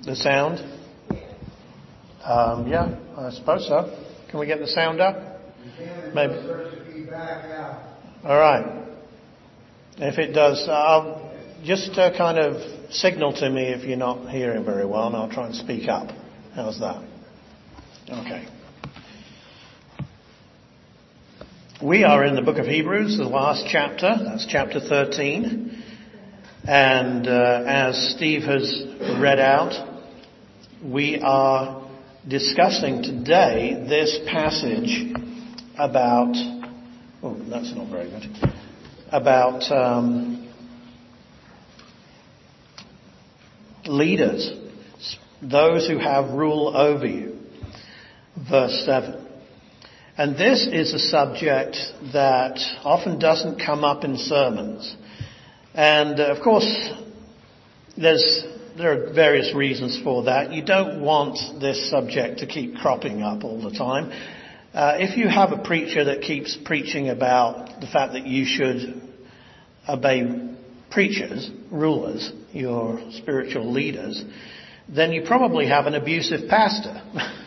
The sound? Yeah, I suppose so. Can we get the sound up? Maybe. All right. If it does, I'll just kind of signal to me if you're not hearing very well, and I'll try and speak up. How's that? Okay. We are in the book of Hebrews, the last chapter. That's chapter 13. And as Steve has read out, we are discussing today this passage about, oh, that's not very good, about leaders, those who have rule over you. Verse 7. And this is a subject that often doesn't come up in sermons. And of course, there are various reasons for that. You don't want this subject to keep cropping up all the time. If you have a preacher that keeps preaching about the fact that you should obey preachers, rulers, your spiritual leaders, then you probably have an abusive pastor.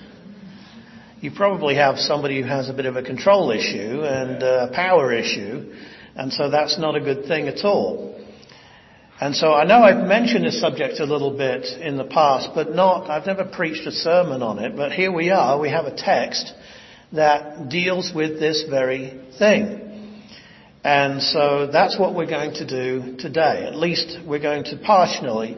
You probably have somebody who has a bit of a control issue and a power issue, and so that's not a good thing at all. And so I know I've mentioned this subject a little bit in the past, but I've never preached a sermon on it, but here we are, we have a text that deals with this very thing. And so that's what we're going to do today. At least we're going to partially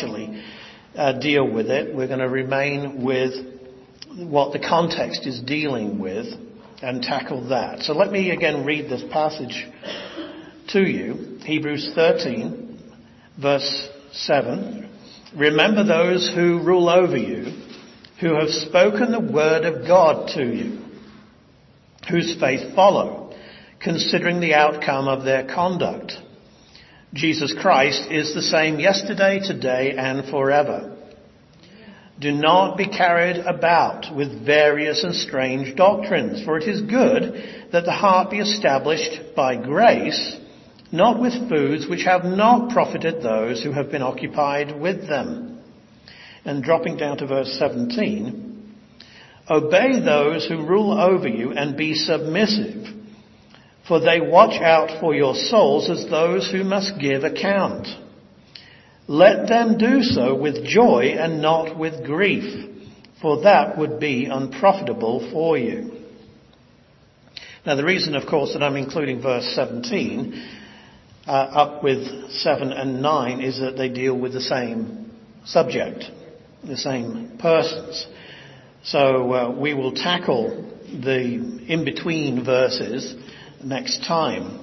deal with it. We're going to remain with what the context is dealing with and tackle that. So let me again read this passage to you. Hebrews 13. Verse 7, remember those who rule over you, who have spoken the word of God to you, whose faith follow, considering the outcome of their conduct. Jesus Christ is the same yesterday, today, and forever. Do not be carried about with various and strange doctrines, for it is good that the heart be established by grace, not with foods which have not profited those who have been occupied with them. And dropping down to verse 17, obey those who rule over you and be submissive, for they watch out for your souls as those who must give account. Let them do so with joy and not with grief, for that would be unprofitable for you. Now the reason, of course, that I'm including verse 17 up with 7 and 9 is that they deal with the same subject, the same persons. So we will tackle the in-between verses next time.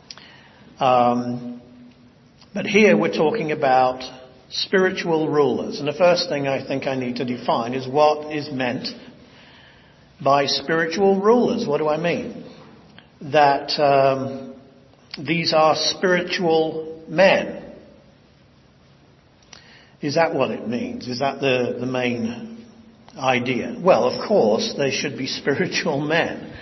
But here we're talking about spiritual rulers. And the first thing I think I need to define is what is meant by spiritual rulers. What do I mean? That these are spiritual men. Is that what it means? Is that the main idea? Well, of course, they should be spiritual men.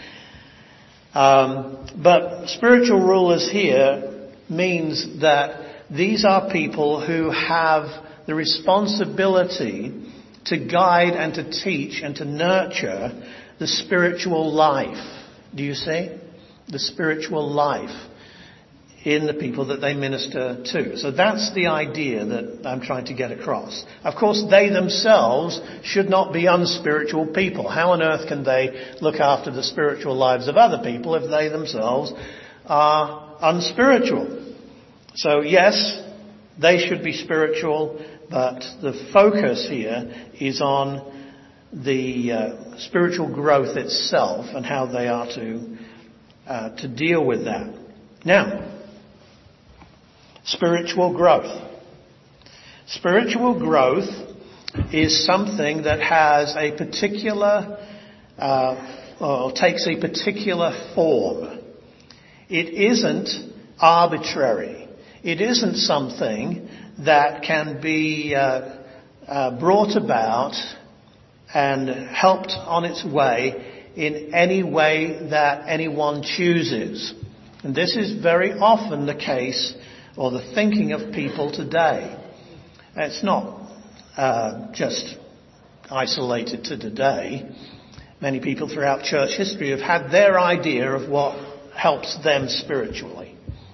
But spiritual rulers here means that these are people who have the responsibility to guide and to teach and to nurture the spiritual life. Do you see? The spiritual life in the people that they minister to. So that's the idea that I'm trying to get across. Of course, they themselves should not be unspiritual people. How on earth can they look after the spiritual lives of other people if they themselves are unspiritual? So yes, they should be spiritual, but the focus here is on the spiritual growth itself and how they are to deal with that. Now, spiritual growth. Spiritual growth is something that has a particular, or takes a particular form. It isn't arbitrary. It isn't something that can be brought about and helped on its way in any way that anyone chooses. And this is very often the case or the thinking of people today. It's not just isolated to today. Many people throughout church history have had their idea of what helps them spiritually.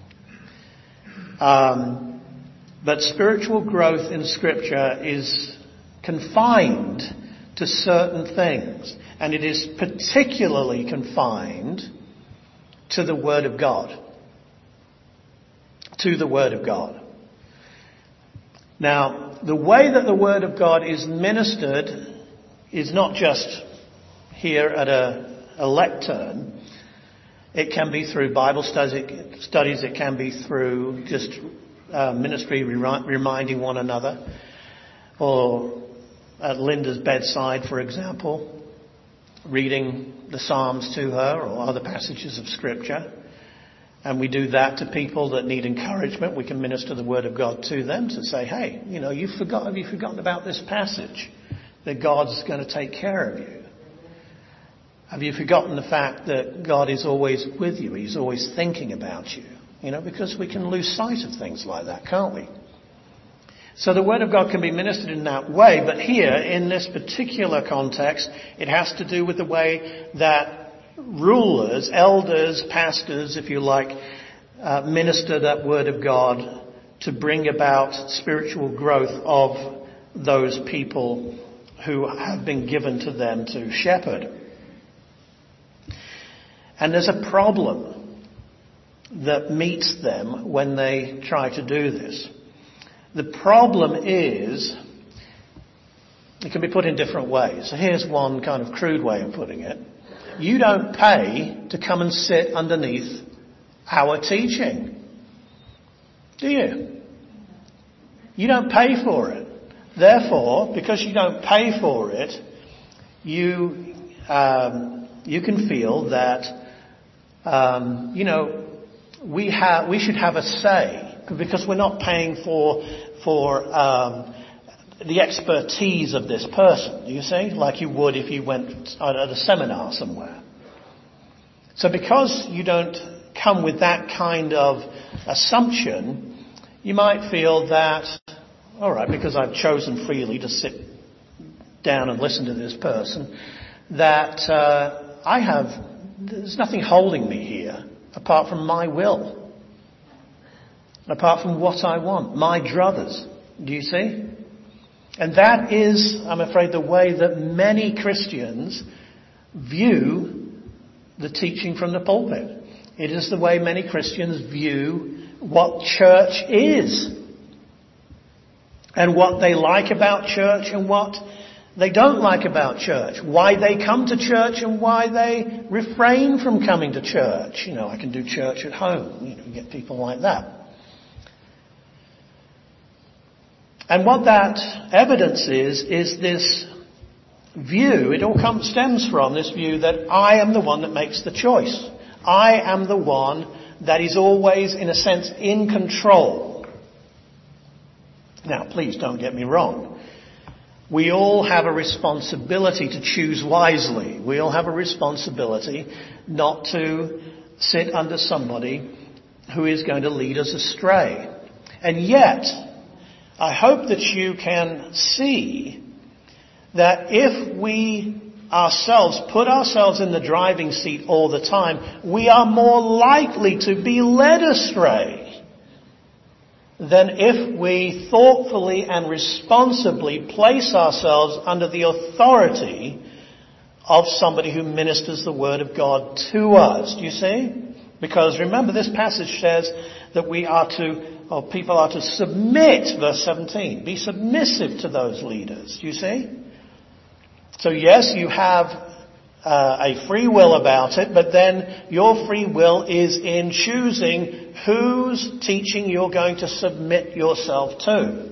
But spiritual growth in Scripture is confined to certain things. And it is particularly confined to the Word of God. To the Word of God. Now, the way that the Word of God is ministered is not just here at a lectern. It can be through Bible studies. It can be through just ministry reminding one another. Or at Linda's bedside, for example, reading the Psalms to her or other passages of Scripture. And we do that to people that need encouragement. We can minister the Word of God to them to say, hey, have you forgotten about this passage? That God's going to take care of you. Have you forgotten the fact that God is always with you? He's always thinking about you. Because we can lose sight of things like that, can't we? So the Word of God can be ministered in that way. But here, in this particular context, it has to do with the way that rulers, elders, pastors, if you like, minister that Word of God to bring about spiritual growth of those people who have been given to them to shepherd. And there's a problem that meets them when they try to do this. The problem is, it can be put in different ways. So here's one kind of crude way of putting it. You don't pay to come and sit underneath our teaching, do you? You don't pay for it. Therefore, because you don't pay for it, you can feel that we should have a say because we're not paying for the expertise of this person, you see, like you would if you went at a seminar somewhere. So because you don't come with that kind of assumption, you might feel that, all right, because I've chosen freely to sit down and listen to this person, that there's nothing holding me here apart from my will, apart from what I want, my druthers. Do you see? And that is, I'm afraid, the way that many Christians view the teaching from the pulpit. It is the way many Christians view what church is. And what they like about church and what they don't like about church. Why they come to church and why they refrain from coming to church. I can do church at home. You get people like that. And what that evidence is this view, it all stems from this view that I am the one that makes the choice. I am the one that is always, in a sense, in control. Now, please don't get me wrong. We all have a responsibility to choose wisely. We all have a responsibility not to sit under somebody who is going to lead us astray. And yet, I hope that you can see that if we ourselves put ourselves in the driving seat all the time, we are more likely to be led astray than if we thoughtfully and responsibly place ourselves under the authority of somebody who ministers the Word of God to us. Do you see? Because remember, this passage says that people are to submit, verse 17. Be submissive to those leaders. Do you see? So yes, you have a free will about it, but then your free will is in choosing whose teaching you're going to submit yourself to.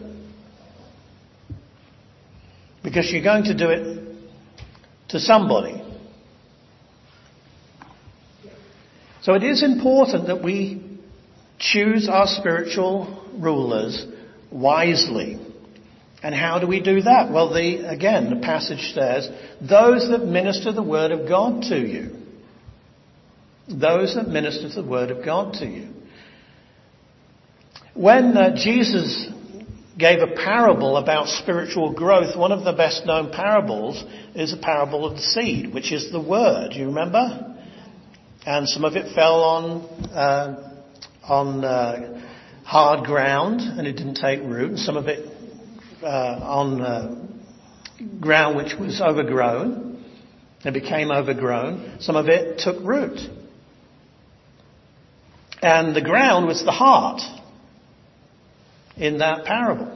Because you're going to do it to somebody. So it is important that we choose our spiritual rulers wisely. And how do we do that? Well, the passage says, those that minister the Word of God to you. Those that minister the Word of God to you. When Jesus gave a parable about spiritual growth. One of the best known parables is a parable of the seed, which is the word. You remember? And some of it fell on hard ground and it didn't take root. And some of it on ground which was overgrown. It became overgrown. Some of it took root. And the ground was the heart in that parable.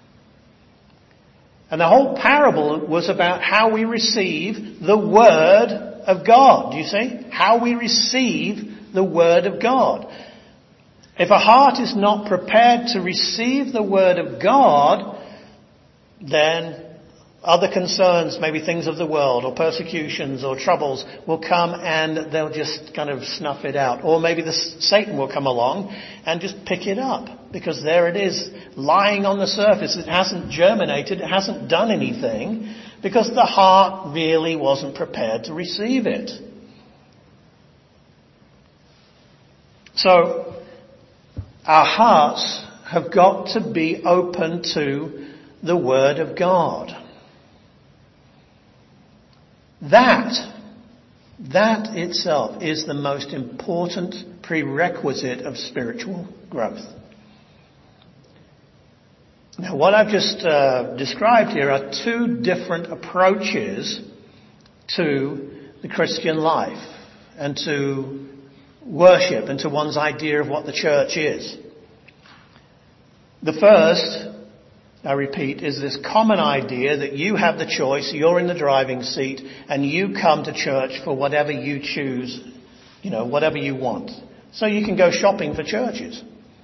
And the whole parable was about how we receive the Word of God. Do you see? How we receive the Word of God. If a heart is not prepared to receive the Word of God, then other concerns, maybe things of the world or persecutions or troubles will come and they'll just kind of snuff it out. Or maybe Satan will come along and just pick it up because there it is lying on the surface. It hasn't germinated. It hasn't done anything because the heart really wasn't prepared to receive it. So our hearts have got to be open to the Word of God. That itself is the most important prerequisite of spiritual growth. Now, what I've just described here are two different approaches to the Christian life and to worship and to one's idea of what the church is. The first, I repeat, is this common idea that you have the choice, you're in the driving seat, and you come to church for whatever you choose, whatever you want. So you can go shopping for churches.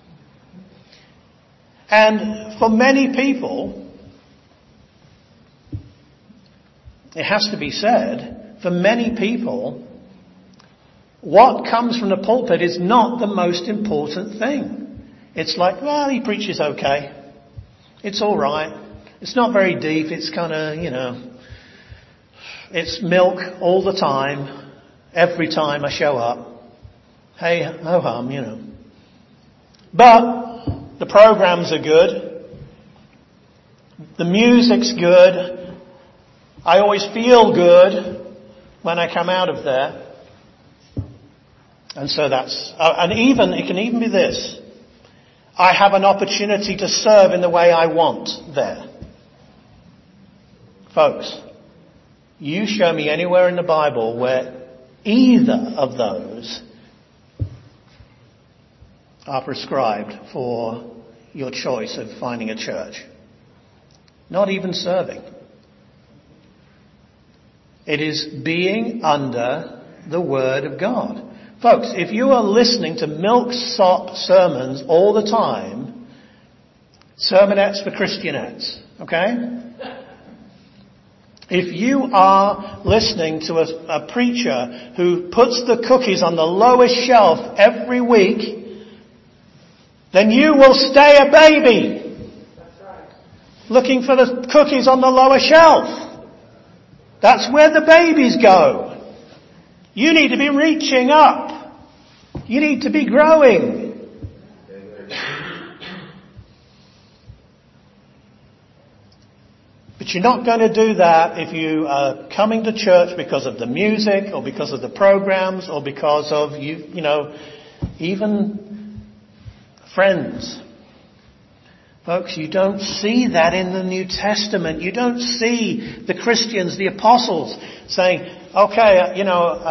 And for many people, it has to be said, for many people, what comes from the pulpit is not the most important thing. It's like, well, he preaches okay. It's all right. It's not very deep. It's kind of, it's milk all the time, every time I show up. Hey, ho hum, But the programs are good. The music's good. I always feel good when I come out of there. And so it can even be this. I have an opportunity to serve in the way I want there. Folks, you show me anywhere in the Bible where either of those are prescribed for your choice of finding a church. Not even serving. It is being under the Word of God. Folks, if you are listening to milk-sop sermons all the time, sermonettes for Christianettes, okay? If you are listening to a preacher who puts the cookies on the lowest shelf every week, then you will stay a baby. That's right. Looking for the cookies on the lower shelf. That's where the babies go. You need to be reaching up. You need to be growing. But you're not going to do that if you are coming to church because of the music or because of the programs or because of, even friends. Folks, you don't see that in the New Testament. You don't see the Christians, the apostles, saying, okay,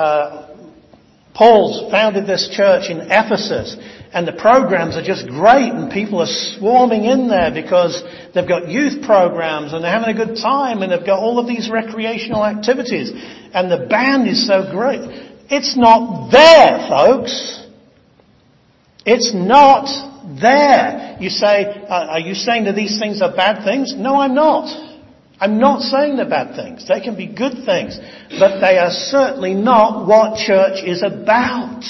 Paul's founded this church in Ephesus and the programs are just great and people are swarming in there because they've got youth programs and they're having a good time and they've got all of these recreational activities and the band is so great. It's not there, folks. It's not there. You say, are you saying that these things are bad things? No, I'm not. I'm not saying they're bad things. They can be good things. But they are certainly not what church is about.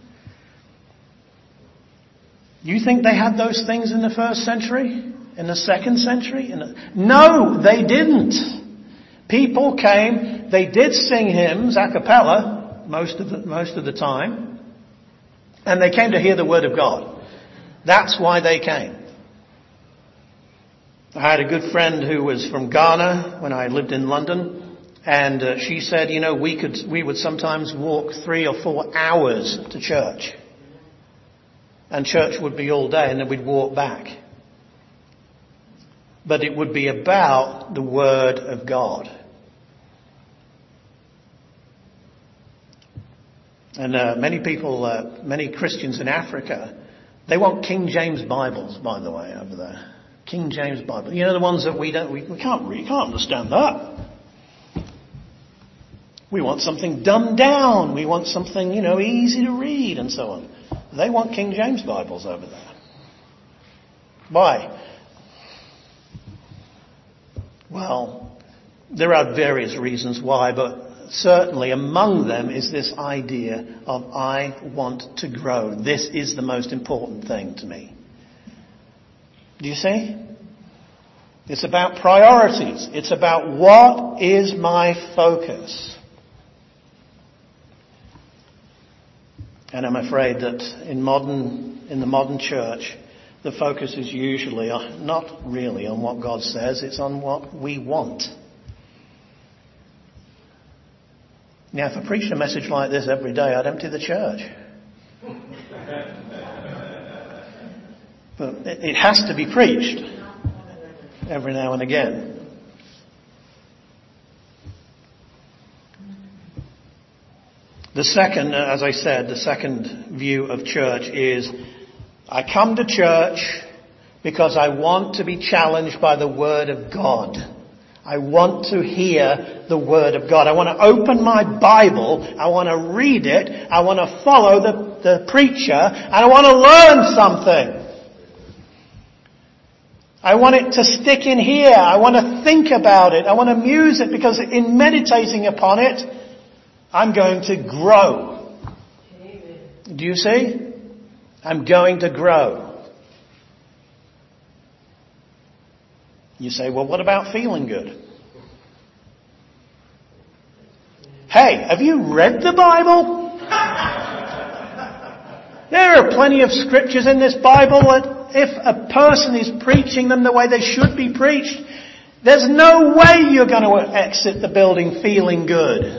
You think they had those things in the first century? In the second century? No, they didn't. People came, they did sing hymns a cappella most of the time. And they came to hear the Word of God. That's why they came. I had a good friend who was from Ghana when I lived in London, and she said, we would sometimes walk 3 or 4 hours to church. And church would be all day, and then we'd walk back. But it would be about the Word of God. And many Christians in Africa, they want King James Bibles, by the way, over there. King James Bible. The ones that we can't read, can't understand that. We want something dumbed down. We want something, easy to read and so on. They want King James Bibles over there. Why? Well, there are various reasons why, but certainly among them is this idea of I want to grow. This is the most important thing to me. Do you see? It's about priorities. It's about what is my focus. And I'm afraid that in the modern church, the focus is usually not really on what God says, it's on what we want. Now, if I preached a message like this every day, I'd empty the church. But it has to be preached every now and again. The second, as I said, the second view of church is I come to church because I want to be challenged by the Word of God. I want to hear the Word of God. I want to open my Bible. I want to read it. I want to follow the preacher. And I want to learn something. I want it to stick in here. I want to think about it. I want to muse it because in meditating upon it, I'm going to grow. Do you see? I'm going to grow. You say, well, what about feeling good? Hey, have you read the Bible? There are plenty of scriptures in this Bible that if a person is preaching them the way they should be preached, there's no way you're going to exit the building feeling good.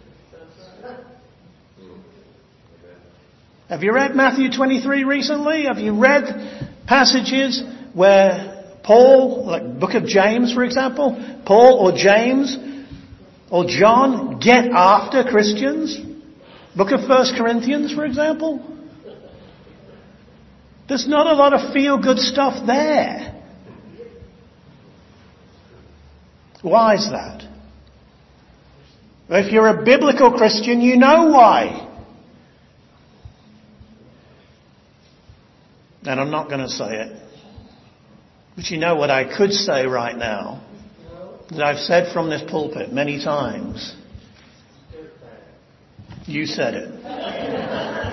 Have you read Matthew 23 recently? Have you read passages where Paul, like Book of James, for example, Paul or James or John get after Christians? Book of 1 Corinthians, for example. There's not a lot of feel-good stuff there. Why is that? Well, if you're a biblical Christian, you know why. And I'm not going to say it. But you know what I could say right now? That I've said from this pulpit many times. You said it.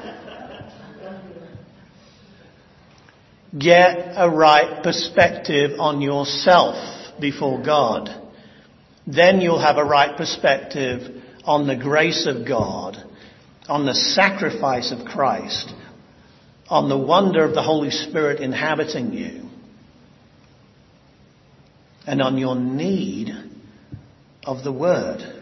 Get a right perspective on yourself before God. Then you'll have a right perspective on the grace of God, on the sacrifice of Christ, on the wonder of the Holy Spirit inhabiting you, and on your need of the Word.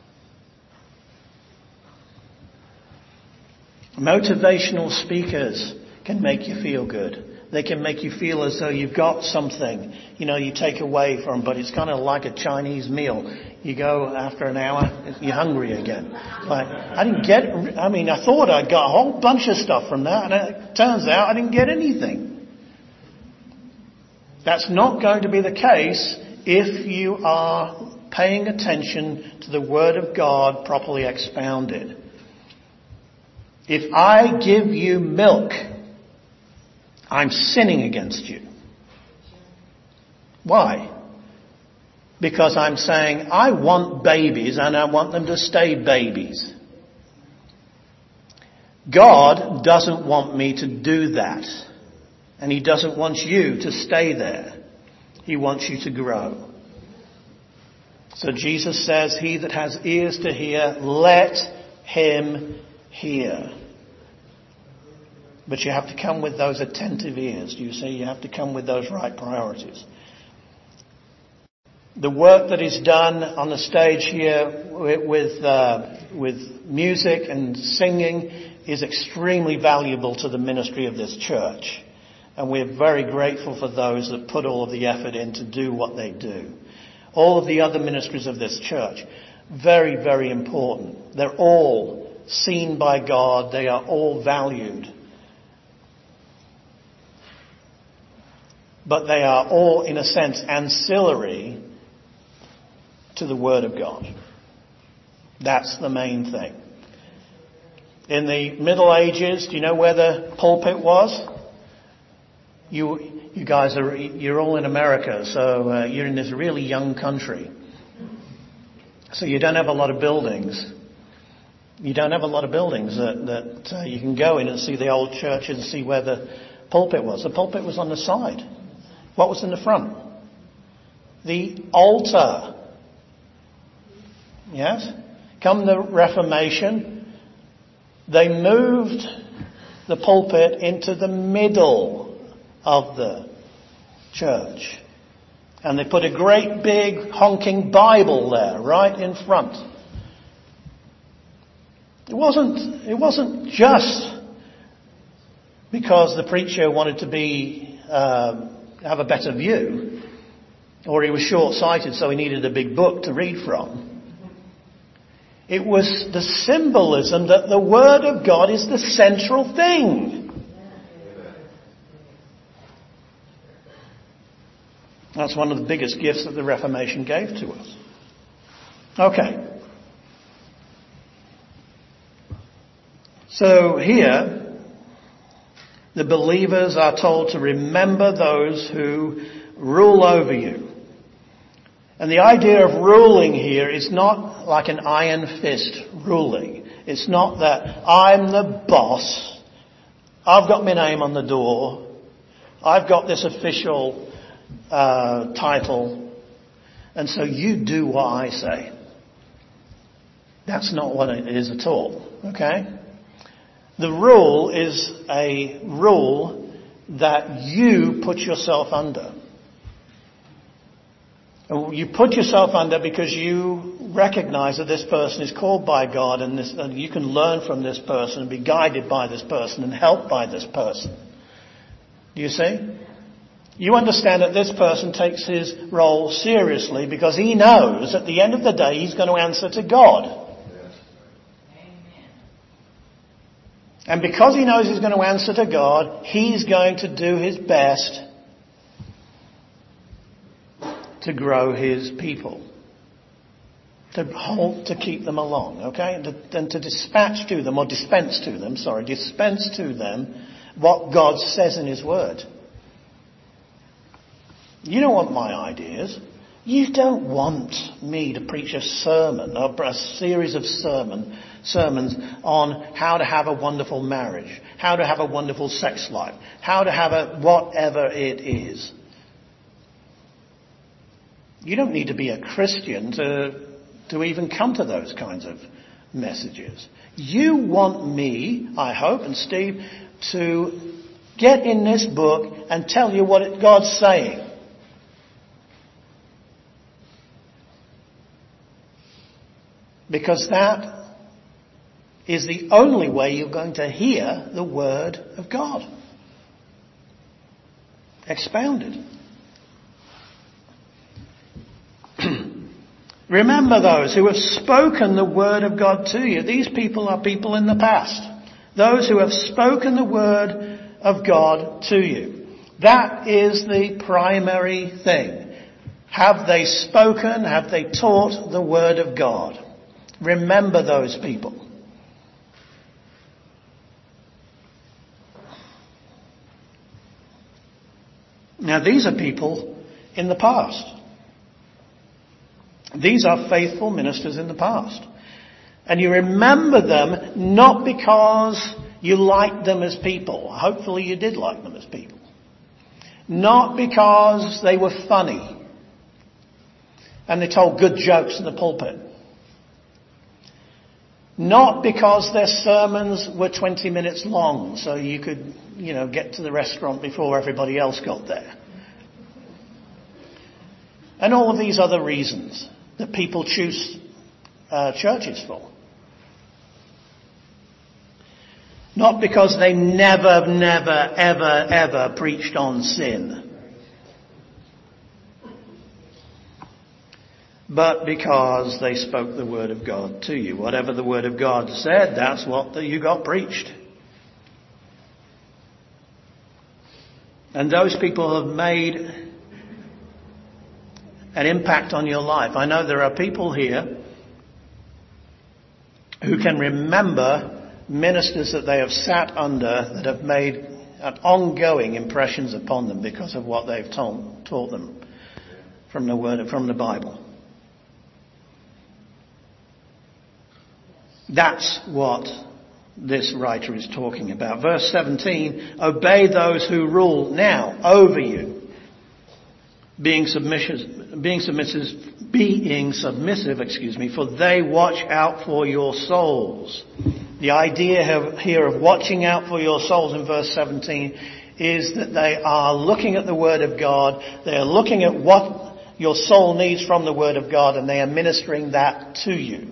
Motivational speakers can make you feel good. They can make you feel as though you've got something, you take away from, but it's kind of like a Chinese meal. You go after an hour, you're hungry again. Like, I thought I'd got a whole bunch of stuff from that, and it turns out I didn't get anything. That's not going to be the case if you are paying attention to the Word of God properly expounded. If I give you milk, I'm sinning against you. Why? Because I'm saying I want babies and I want them to stay babies. God doesn't want me to do that. And He doesn't want you to stay there. He wants you to grow. So Jesus says, he that has ears to hear, let him hear. But you have to come with those attentive ears. Do you see? You have to come with those right priorities. The work that is done on the stage here with music and singing is extremely valuable to the ministry of this church. And we're very grateful for those that put all of the effort in to do what they do. All of the other ministries of this church, very, very important. They're all seen by God. They are all valued. But they are all, in a sense, ancillary to the Word of God. That's the main thing. In the Middle Ages, do you know where the pulpit was? You guys you're all in America, so you're in this really young country. So you don't have a lot of buildings. You don't have a lot of buildings that you can go in and see the old churches and see where the pulpit was. The pulpit was on the side. What was in the front? The altar. Yes? Come the Reformation, they moved the pulpit into the middle of the church. And they put a great big honking Bible there, right in front. It wasn't just because the preacher wanted to have a better view, or he was short-sighted so he needed a big book to read from. It was the symbolism that the Word of God is the central thing. That's one of the biggest gifts that the Reformation gave to us. Okay. So here, the believers are told to remember those who rule over you. And the idea of ruling here is not like an iron fist ruling. It's not that I'm the boss. I've got my name on the door. I've got this official title. And so you do what I say. That's not what it is at all. Okay? The rule is a rule that you put yourself under. You put yourself under because you recognize that this person is called by God and you can learn from this person and be guided by this person and helped by this person. Do you see? You understand that this person takes his role seriously because he knows at the end of the day he's going to answer to God. And because he knows he's going to answer to God, he's going to do his best to grow his people. To keep them along, okay? And to dispense to them what God says in his Word. You don't want my ideas. You don't want me to preach a sermon or a series of sermons on how to have a wonderful marriage, how to have a wonderful sex life, how to have a whatever it is. You don't need to be a Christian to even come to those kinds of messages. You want me, I hope, and Steve, to get in this book and tell you what God's saying. Because that is the only way you're going to hear the Word of God expounded. Remember those who have spoken the Word of God to you. These people are people in the past. Those who have spoken the Word of God to you. That is the primary thing. Have they spoken? Have they taught the Word of God? Remember those people. Now these are people in the past. These are faithful ministers in the past. And you remember them not because you liked them as people. Hopefully you did like them as people. Not because they were funny and they told good jokes in the pulpit. Not because their sermons were 20 minutes long so you could, get to the restaurant before everybody else got there. And all of these other reasons that people choose churches for. Not because they never, ever preached on sin. But because they spoke the Word of God to you. Whatever the Word of God said, that's what you got preached. And those people have made an impact on your life. I know there are people here who can remember ministers that they have sat under that have made ongoing impressions upon them because of what they've taught them from the Bible. That's what this writer is talking about. Verse 17, obey those who rule now over you, being submissive, for they watch out for your souls. The idea here of watching out for your souls in verse 17 is that they are looking at the Word of God, they are looking at what your soul needs from the Word of God, and they are ministering that to you.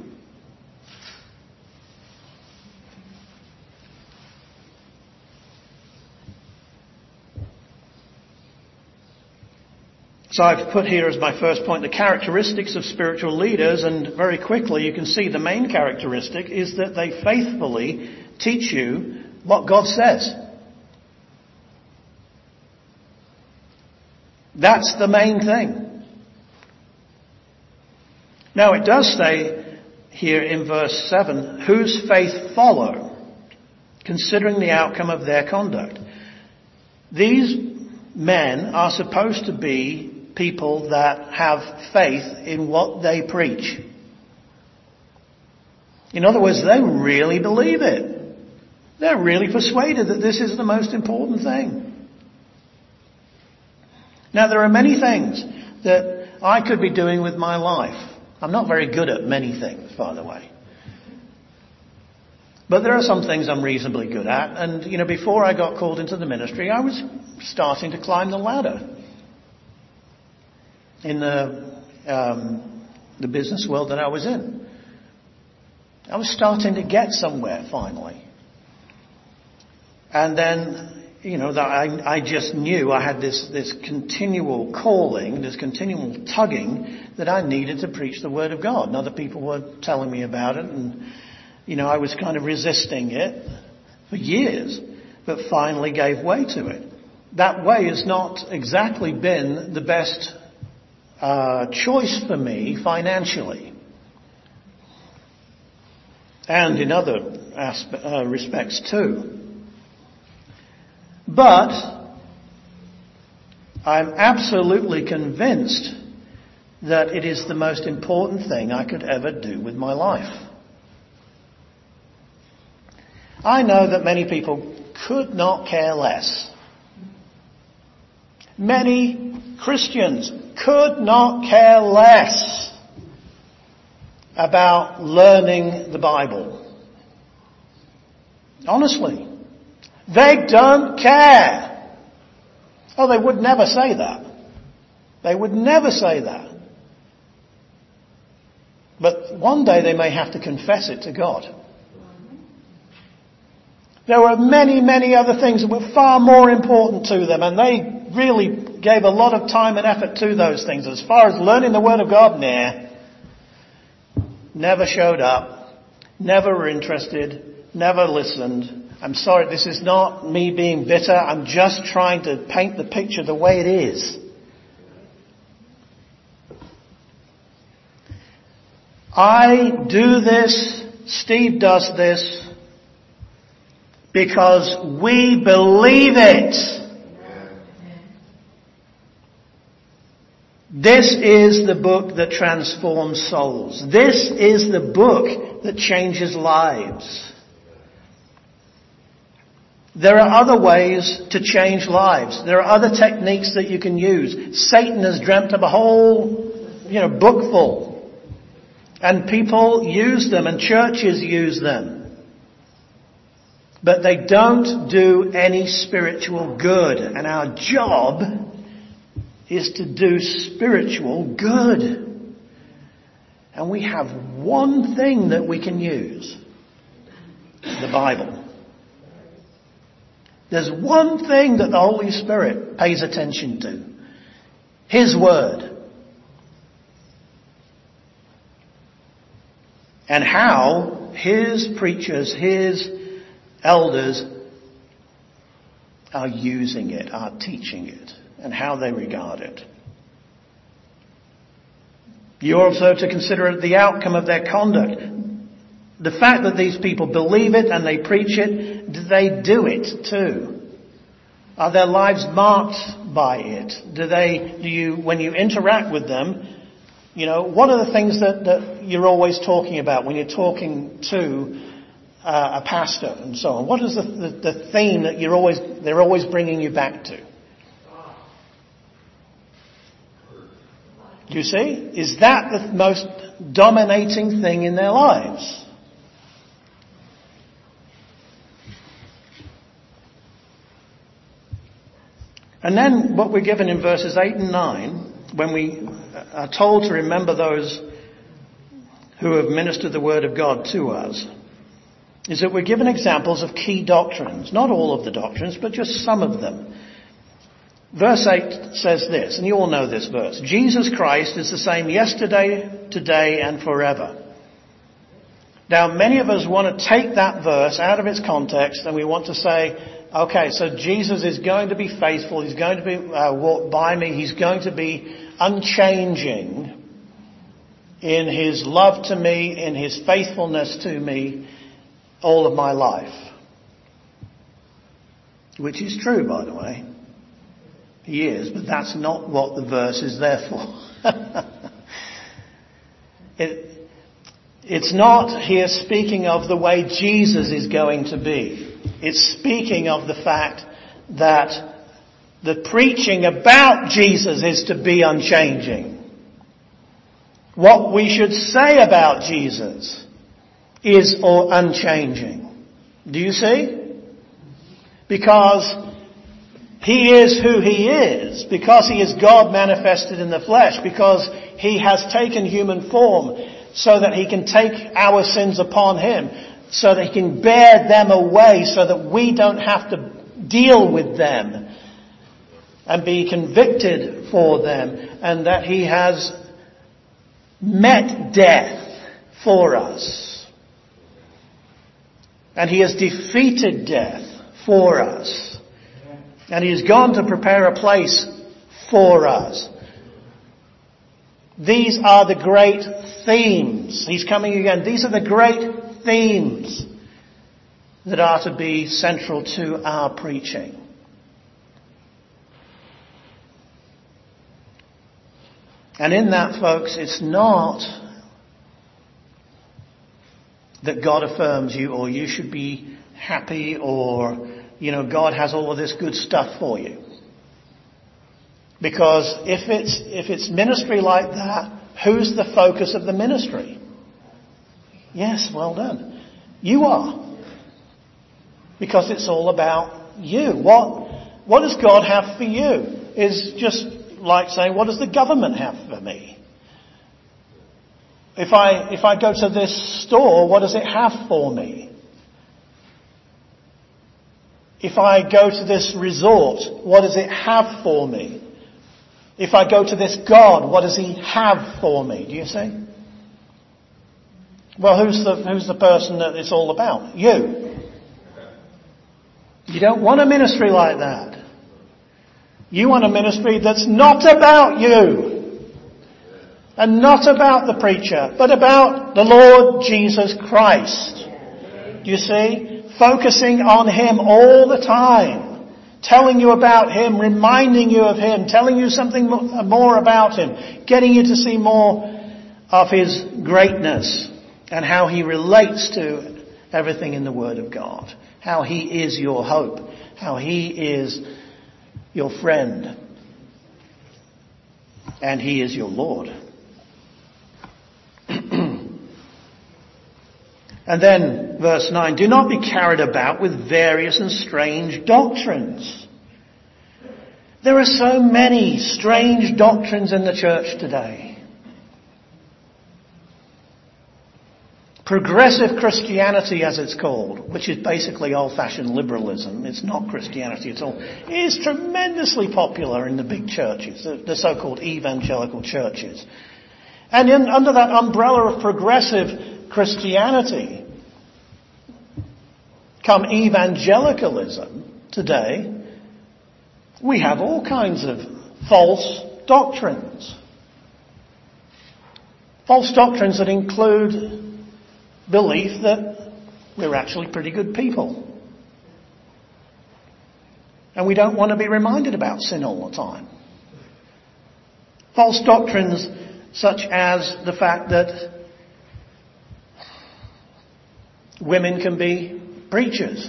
So I've put here as my first point the characteristics of spiritual leaders, and very quickly you can see the main characteristic is that they faithfully teach you what God says. That's the main thing. Now it does say here in verse 7, whose faith follow, considering the outcome of their conduct. These men are supposed to be people that have faith in what they preach. In other words, they really believe it. They're really persuaded that this is the most important thing. Now, there are many things that I could be doing with my life. I'm not very good at many things, by the way. But there are some things I'm reasonably good at. And, before I got called into the ministry, I was starting to climb the ladder in the business world that I was in. I was starting to get somewhere finally. And then, I just knew I had this continual calling, this continual tugging that I needed to preach the Word of God. And other people were telling me about it, and, I was kind of resisting it for years, but finally gave way to it. That way has not exactly been the best choice for me financially. And in other respects too. But I'm absolutely convinced that it is the most important thing I could ever do with my life. I know that many people could not care less. Many Christians could not care less about learning the Bible. Honestly. They don't care. Oh, they would never say that. They would never say that. But one day they may have to confess it to God. There were many other things that were far more important to them, and they really gave a lot of time and effort to those things. As far as learning the Word of God, never showed up, never were interested, never listened. I'm sorry, this is not me being bitter. I'm just trying to paint the picture the way it is. I do this, Steve does this, because we believe it. This is the book that transforms souls. This is the book that changes lives. There are other ways to change lives. There are other techniques that you can use. Satan has dreamt up a whole, book full. And people use them and churches use them. But they don't do any spiritual good. And our job is to do spiritual good. And we have one thing that we can use. The Bible. There's one thing that the Holy Spirit pays attention to. His Word. And how His preachers, His elders are using it, are teaching it, and how they regard it. You're also to consider the outcome of their conduct. The fact that these people believe it and they preach it, do they do it too? Are their lives marked by it? When you interact with them, what are the things that you're always talking about when you're talking to a pastor and so on? What is the theme that they're always bringing you back to? Do you see? Is that the most dominating thing in their lives? And then what we're given in verses 8 and 9, when we are told to remember those who have ministered the word of God to us, is that we're given examples of key doctrines. Not all of the doctrines, but just some of them. Verse 8 says this, and you all know this verse. Jesus Christ is the same yesterday, today, and forever. Now, many of us want to take that verse out of its context and we want to say, okay, so Jesus is going to be faithful. He's going to be walk by me. He's going to be unchanging in His love to me, in His faithfulness to me all of my life. Which is true, by the way. He is, but that's not what the verse is there for. It's not here speaking of the way Jesus is going to be. It's speaking of the fact that the preaching about Jesus is to be unchanging. What we should say about Jesus is unchanging. Do you see? Because He is who He is. Because He is God manifested in the flesh. Because He has taken human form so that He can take our sins upon Him. So that He can bear them away so that we don't have to deal with them and be convicted for them, and that He has met death for us. And He has defeated death for us. And He has gone to prepare a place for us. These are the great themes. He's coming again. These are the great themes that are to be central to our preaching. And in that, folks, it's not that God affirms you or you should be happy or, God has all of this good stuff for you. Because if it's ministry like that, who's the focus of the ministry? Yes, well done. You are. Because it's all about you. What does God have for you? Is just like saying, what does the government have for me? If I go to this store, what does it have for me? If I go to this resort, what does it have for me? If I go to this God, what does He have for me? Do you see? Well, who's the person that it's all about? You. You don't want a ministry like that. You want a ministry that's not about you. And not about the preacher, but about the Lord Jesus Christ. Do you see? Focusing on Him all the time. Telling you about Him, reminding you of Him, telling you something more about Him. Getting you to see more of His greatness. And how He relates to everything in the Word of God. How He is your hope. How He is your friend. And He is your Lord. And then, verse 9, do not be carried about with various and strange doctrines. There are so many strange doctrines in the church today. Progressive Christianity, as it's called, which is basically old-fashioned liberalism, it's not Christianity at all, is tremendously popular in the big churches, the so-called evangelical churches. And under that umbrella of progressive Christianity, come evangelicalism today, we have all kinds of false doctrines. False doctrines that include belief that we're actually pretty good people. And we don't want to be reminded about sin all the time. False doctrines such as the fact that women can be preachers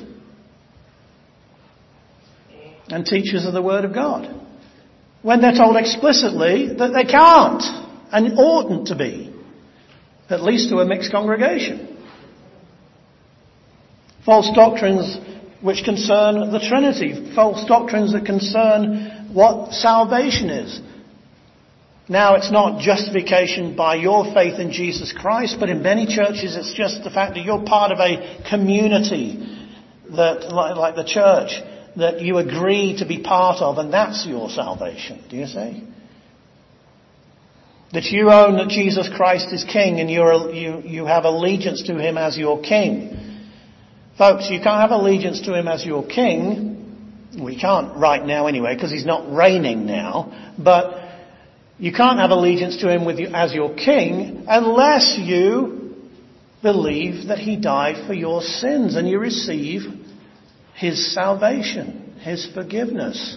and teachers of the Word of God, when they're told explicitly that they can't and oughtn't to be, at least to a mixed congregation. False doctrines which concern the Trinity. False doctrines that concern what salvation is. Now, it's not justification by your faith in Jesus Christ, but in many churches it's just the fact that you're part of a community that, like the church, that you agree to be part of, and that's your salvation. Do you see? That you own that Jesus Christ is King and you have allegiance to Him as your King. Folks, you can't have allegiance to Him as your King. We can't right now anyway, because He's not reigning now. But you can't have allegiance to Him as your King unless you believe that He died for your sins and you receive His salvation, His forgiveness.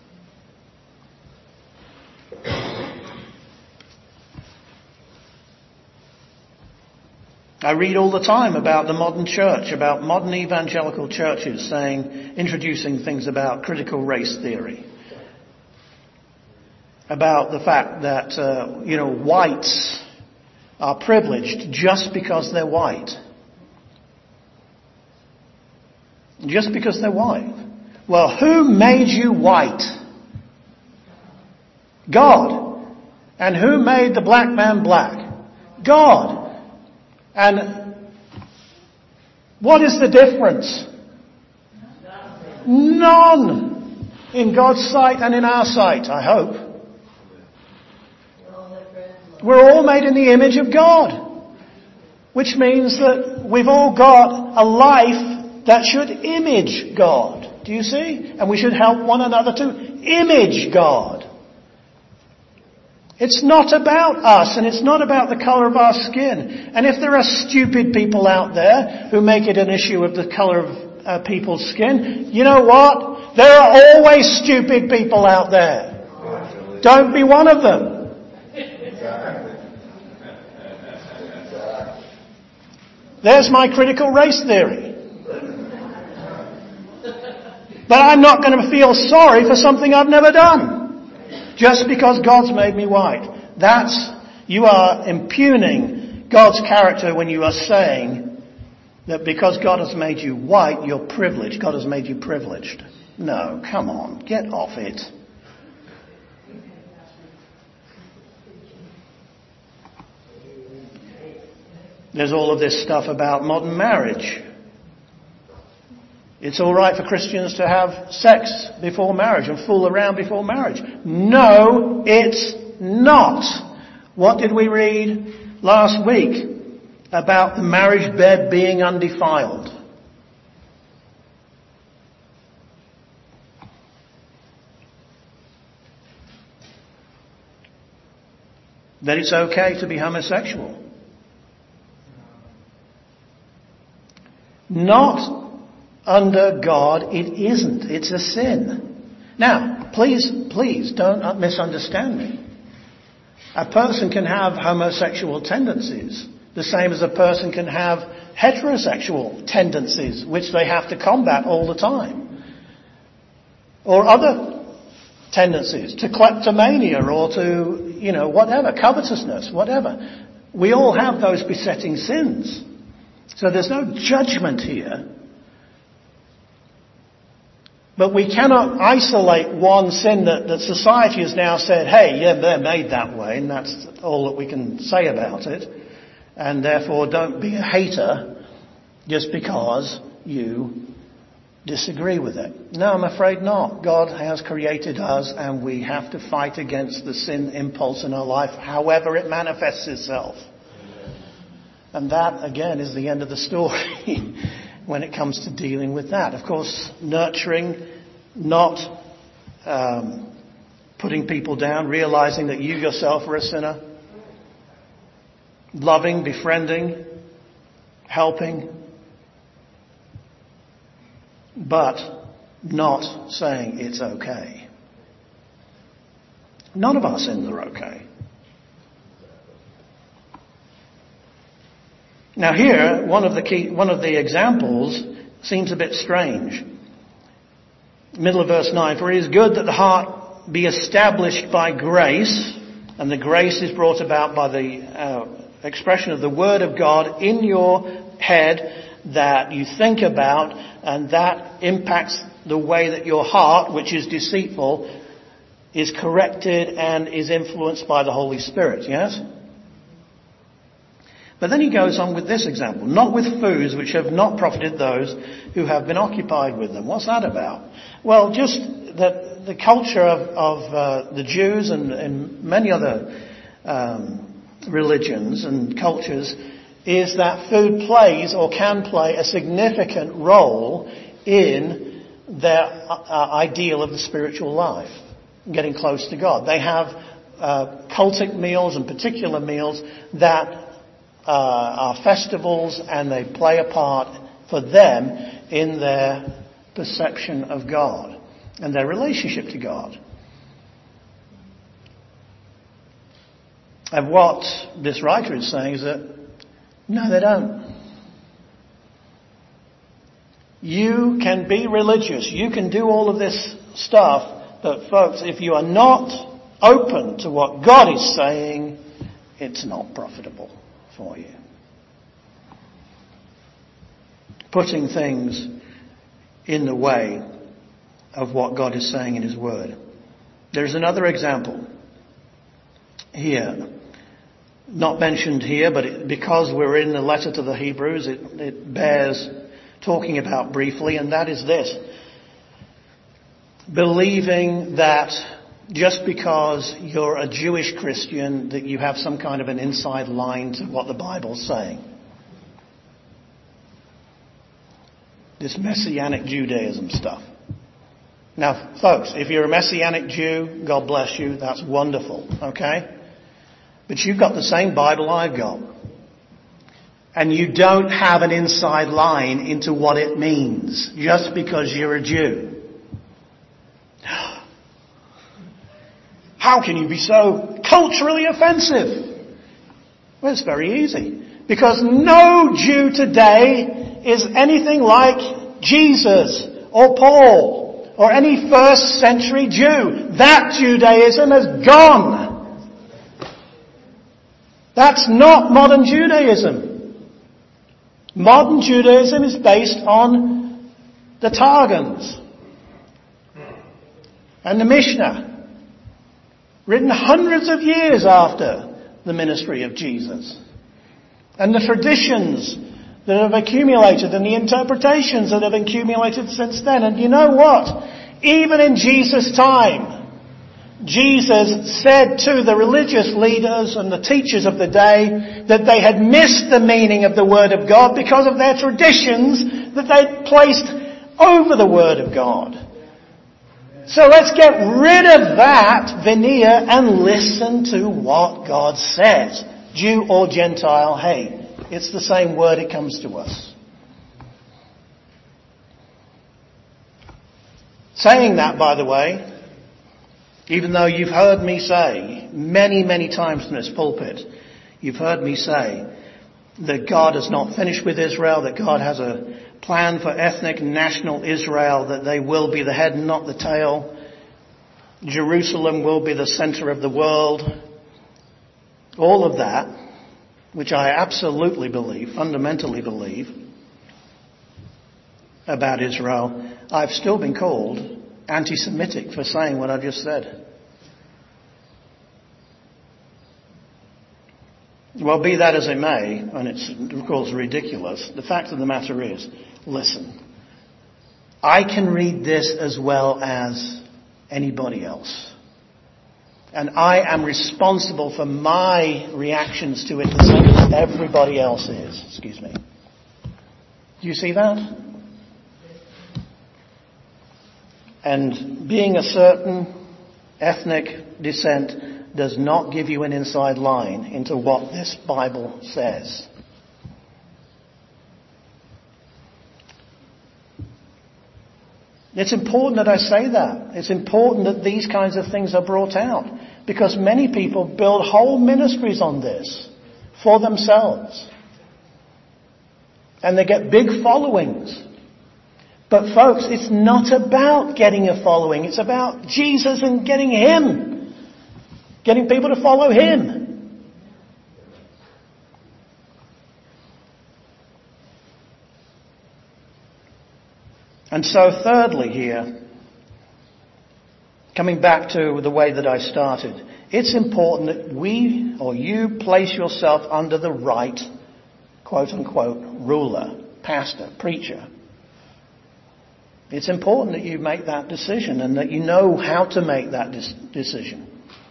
I read all the time about the modern church, about modern evangelical churches introducing things about critical race theory. About the fact that, whites are privileged just because they're white. Just because they're white. Well, who made you white? God. And who made the black man black? God. And what is the difference? None. In God's sight and in our sight, I hope. We're all made in the image of God. Which means that we've all got a life that should image God. Do you see? And we should help one another to image God. It's not about us, and it's not about the colour of our skin. And if there are stupid people out there who make it an issue of the colour of people's skin, you know what? There are always stupid people out there. Don't be one of them. There's my critical race theory. But I'm not going to feel sorry for something I've never done. Just because God's made me white. You are impugning God's character when you are saying that because God has made you white, you're privileged. God has made you privileged. No, come on, get off it. There's all of this stuff about modern marriage. It's all right for Christians to have sex before marriage and fool around before marriage. No, it's not. What did we read last week about the marriage bed being undefiled? That it's okay to be homosexual. Not under God, it isn't. It's a sin. Now, please don't misunderstand me. A person can have homosexual tendencies, the same as a person can have heterosexual tendencies, which they have to combat all the time. Or other tendencies, to kleptomania or to, whatever, covetousness, whatever. We all have those besetting sins. So there's no judgment here. But we cannot isolate one sin that society has now said, hey, yeah, they're made that way, and that's all that we can say about it. And therefore don't be a hater just because you disagree with it. No, I'm afraid not. God has created us, and we have to fight against the sin impulse in our life, however it manifests itself. And that, again, is the end of the story when it comes to dealing with that. Of course, nurturing, not putting people down, realizing that you yourself are a sinner, loving, befriending, helping, but not saying it's okay. None of our sins are okay. Now here, one of the examples seems a bit strange. Middle of verse 9, for it is good that the heart be established by grace, and the grace is brought about by the expression of the Word of God in your head that you think about, and that impacts the way that your heart, which is deceitful, is corrected and is influenced by the Holy Spirit, yes? But then he goes on with this example, not with foods which have not profited those who have been occupied with them. What's that about? Well, just that the culture of the Jews and many other religions and cultures is that food plays or can play a significant role in their ideal of the spiritual life, getting close to God. They have cultic meals and particular meals that are festivals, and they play a part for them in their perception of God and their relationship to God. And what this writer is saying is that no, they don't. You can be religious, you can do all of this stuff, but folks, if you are not open to what God is saying, it's not profitable for you. Putting things in the way of what God is saying in His Word. There's another example here. Not mentioned here, but because we're in the letter to the Hebrews, it bears talking about briefly, and that is this. Believing that just because you're a Jewish Christian, that you have some kind of an inside line to what the Bible's saying. This Messianic Judaism stuff. Now, folks, if you're a Messianic Jew, God bless you, that's wonderful, okay? But you've got the same Bible I've got. And you don't have an inside line into what it means just because you're a Jew. How can you be so culturally offensive? Well, it's very easy. Because no Jew today is anything like Jesus or Paul or any first century Jew. That Judaism has gone. That's not modern Judaism. Modern Judaism is based on the Targums and the Mishnah, written hundreds of years after the ministry of Jesus. And the traditions that have accumulated and the interpretations that have accumulated since then. And you know what? Even in Jesus' time, Jesus said to the religious leaders and the teachers of the day that they had missed the meaning of the Word of God because of their traditions that they'd placed over the Word of God. So let's get rid of that veneer and listen to what God says. Jew or Gentile, hey, it's the same word, it comes to us. Saying that, by the way, even though you've heard me say many, many times from this pulpit, you've heard me say that God is not finished with Israel, that God has a plan for ethnic and national Israel, that they will be the head and not the tail. Jerusalem will be the center of the world. All of that, which I absolutely believe, fundamentally believe. about Israel, I've still been called anti-Semitic for saying what I've just said. Well, be that as it may, and it's of course ridiculous, the fact of the matter is, listen, I can read this as well as anybody else. And I am responsible for my reactions to it the same as everybody else is. Excuse me. Do you see that? And being a certain ethnic descent does not give you an inside line into what this Bible says. It's important that I say that. It's important that these kinds of things are brought out, because many people build whole ministries on this for themselves. And they get big followings. But folks, it's not about getting a following. It's about Jesus and getting Him. Getting people to follow Him. And so thirdly here, coming back to the way that I started, it's important that we or you place yourself under the right, quote unquote, ruler, pastor, preacher. It's important that you make that decision and that you know how to make that decision.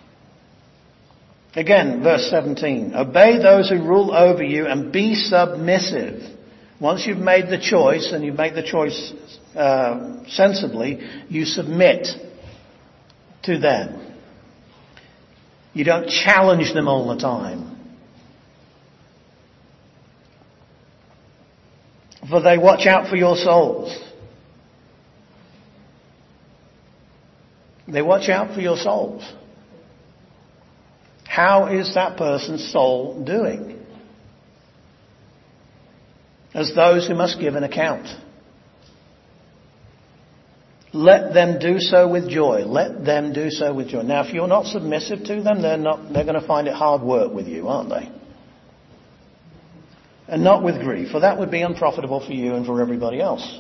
Again, verse 17, obey those who rule over you and be submissive. Once you've made the choice, and you make the choice sensibly, you submit to them. You don't challenge them all the time. For they watch out for your souls. They watch out for your souls. How is that person's soul doing? As those who must give an account. Let them do so with joy. Let them do so with joy. Now, if you're not submissive to them, they're going to find it hard work with you, aren't they? And not with grief, for that would be unprofitable for you and for everybody else.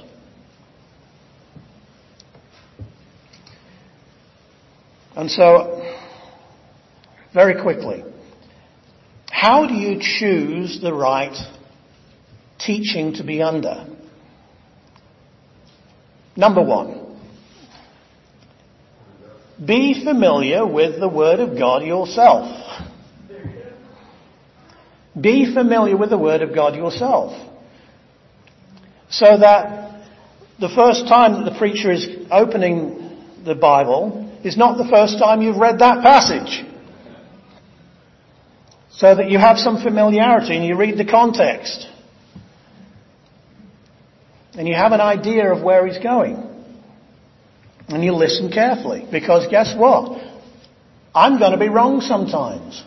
And so, very quickly, how do you choose the right teaching to be under? Number one, be familiar with the Word of God yourself. Be familiar with the Word of God yourself. So that the first time that the preacher is opening the Bible is not the first time you've read that passage. So that you have some familiarity and you read the context. And you have an idea of where he's going. And you listen carefully. Because guess what? I'm going to be wrong sometimes.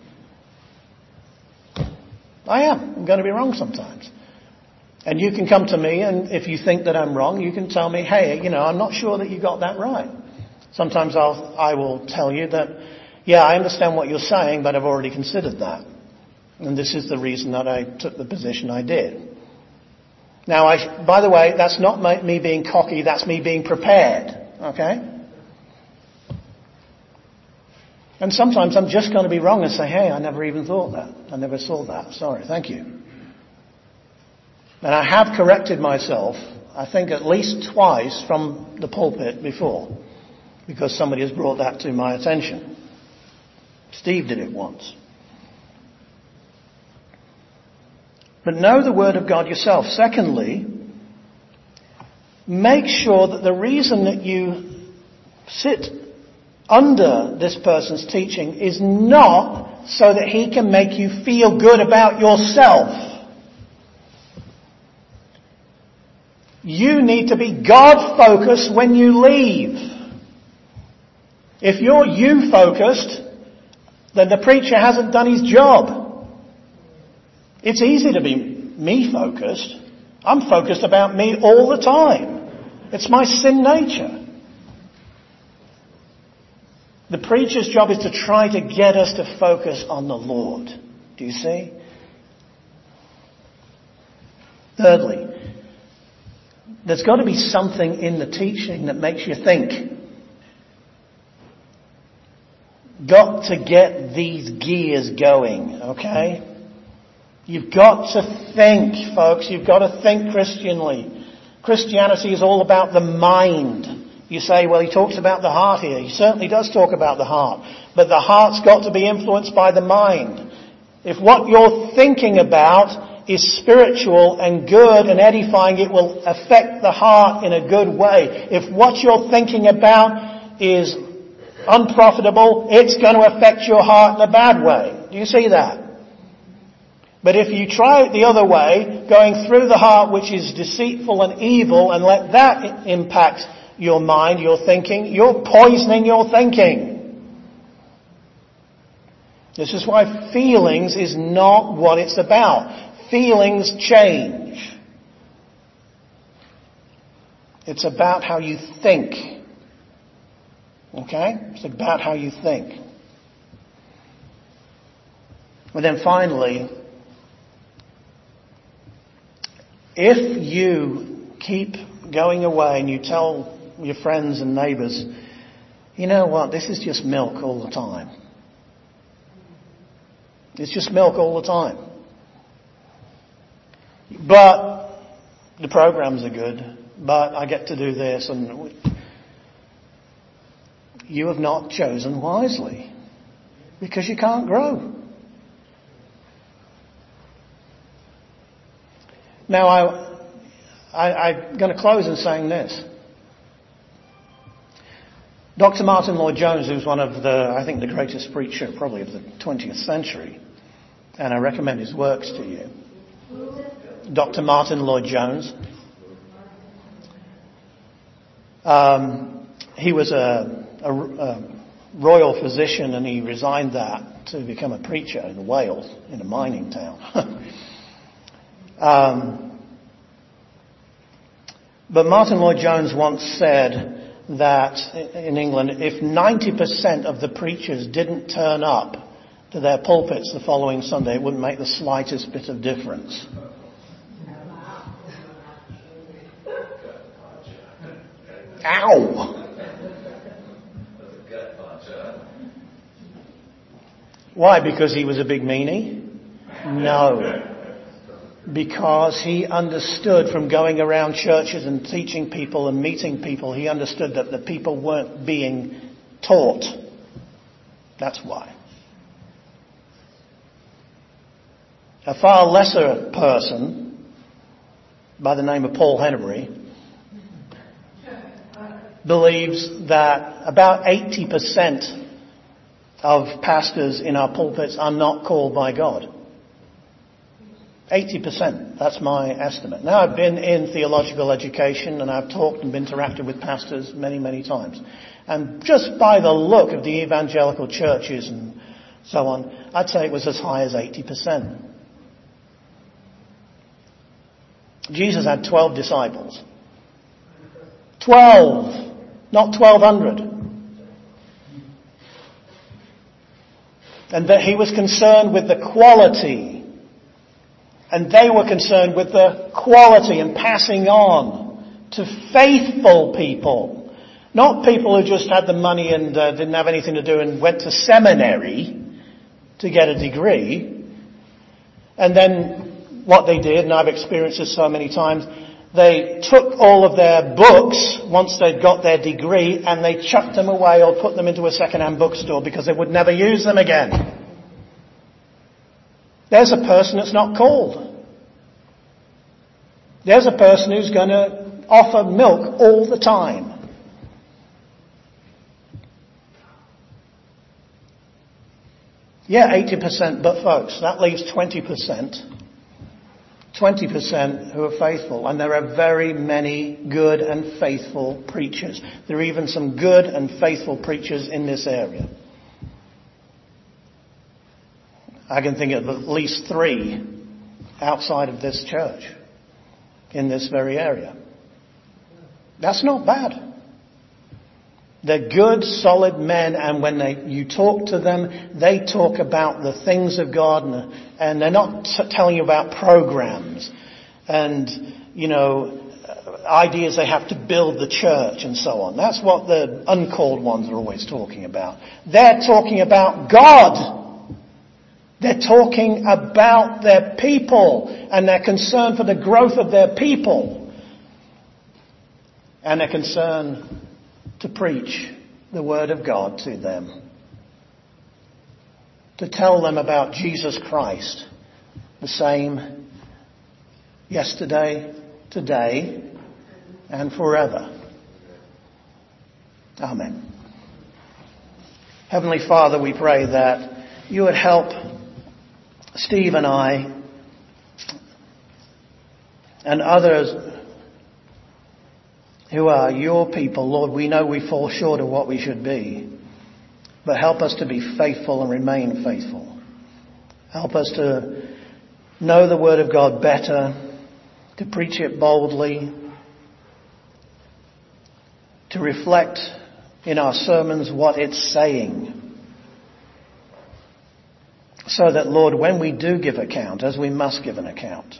I am. I'm going to be wrong sometimes. And you can come to me, and if you think that I'm wrong, you can tell me, hey, I'm not sure that you got that right. Sometimes I will tell you that, yeah, I understand what you're saying, but I've already considered that. And this is the reason that I took the position I did. Now, by the way, that's not me being cocky, that's me being prepared. Okay? And sometimes I'm just going to be wrong and say, hey, I never even thought that. I never saw that. Sorry, thank you. And I have corrected myself, I think at least twice from the pulpit before, because somebody has brought that to my attention. Steve did it once. But know the Word of God yourself. Secondly, make sure that the reason that you sit under this person's teaching is not so that he can make you feel good about yourself. You need to be God-focused when you leave. If you're you-focused, then the preacher hasn't done his job. It's easy to be me-focused. I'm focused about me all the time. It's my sin nature. The preacher's job is to try to get us to focus on the Lord. Do you see? Thirdly, There's got to be something in the teaching that makes you think. Got to get these gears going, okay? You've got to think, folks. You've got to think Christianly. Christianity is all about the mind. You say, well, he talks about the heart here. He certainly does talk about the heart. But the heart's got to be influenced by the mind. If what you're thinking about is spiritual and good and edifying, it will affect the heart in a good way. If what you're thinking about is unprofitable, it's going to affect your heart in a bad way. Do you see that? But if you try it the other way, going through the heart which is deceitful and evil, and let that impact your mind, your thinking, you're poisoning your thinking. This is why feelings is not what it's about. Feelings change. It's about how you think. Okay? It's about how you think. And then finally, if you keep going away and you tell your friends and neighbours, you know what, this is just milk all the time. It's just milk all the time. But the programs are good, but I get to do this, and you have not chosen wisely, because you can't grow. Now, I'm going to close in saying this. Dr. Martin Lloyd-Jones, who's one of I think the greatest preacher probably of the 20th century, and I recommend his works to you. Dr. Martin Lloyd-Jones. He was a royal physician, and he resigned that to become a preacher in Wales, in a mining town. But Martin Lloyd-Jones once said that in England, if 90% of the preachers didn't turn up to their pulpits the following Sunday, it wouldn't make the slightest bit of difference. Ow! Why? Because he was a big meanie? No. Because he understood from going around churches and teaching people and meeting people, he understood that the people weren't being taught. That's why. A far lesser person, by the name of Paul Hennebery, believes that about 80% of pastors in our pulpits are not called by God. 80%, that's my estimate. Now, I've been in theological education and I've talked and interacted with pastors many, many times. And just by the look of the evangelical churches and so on, I'd say it was as high as 80%. Jesus had 12 disciples. 12! Not 1,200. And that he was concerned with the quality. And they were concerned with the quality and passing on to faithful people. Not people who just had the money and didn't have anything to do and went to seminary to get a degree. And then what they did, and I've experienced this so many times, they took all of their books once they'd got their degree and they chucked them away or put them into a second-hand bookstore because they would never use them again. There's a person that's not called. There's a person who's going to offer milk all the time. Yeah, 80%, but folks, that leaves 20%. 20% who are faithful. And there are very many good and faithful preachers. There are even some good and faithful preachers in this area. I can think of at least 3 outside of this church in this very area. That's not bad. They're good, solid men, and when you talk to them, they talk about the things of God, and they're not telling you about programs and, ideas they have to build the church and so on. That's what the uncalled ones are always talking about. They're talking about God. They're talking about their people and their concern for the growth of their people. And their concern to preach the Word of God to them. To tell them about Jesus Christ, the same yesterday, today, and forever. Amen. Heavenly Father, we pray that you would help Steve and I and others who are your people. Lord, we know we fall short of what we should be, but help us to be faithful and remain faithful. Help us to know the Word of God better, to preach it boldly, to reflect in our sermons what it's saying. So that, Lord, when we do give account, as we must give an account,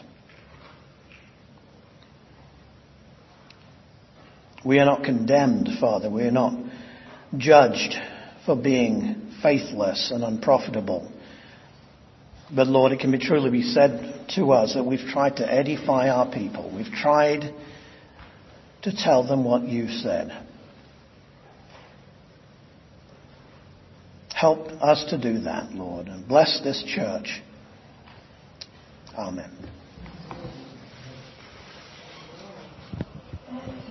we are not condemned, Father. We are not judged for being faithless and unprofitable. But, Lord, it can truly be said to us that we've tried to edify our people. We've tried to tell them what you said. Help us to do that, Lord, and bless this church. Amen.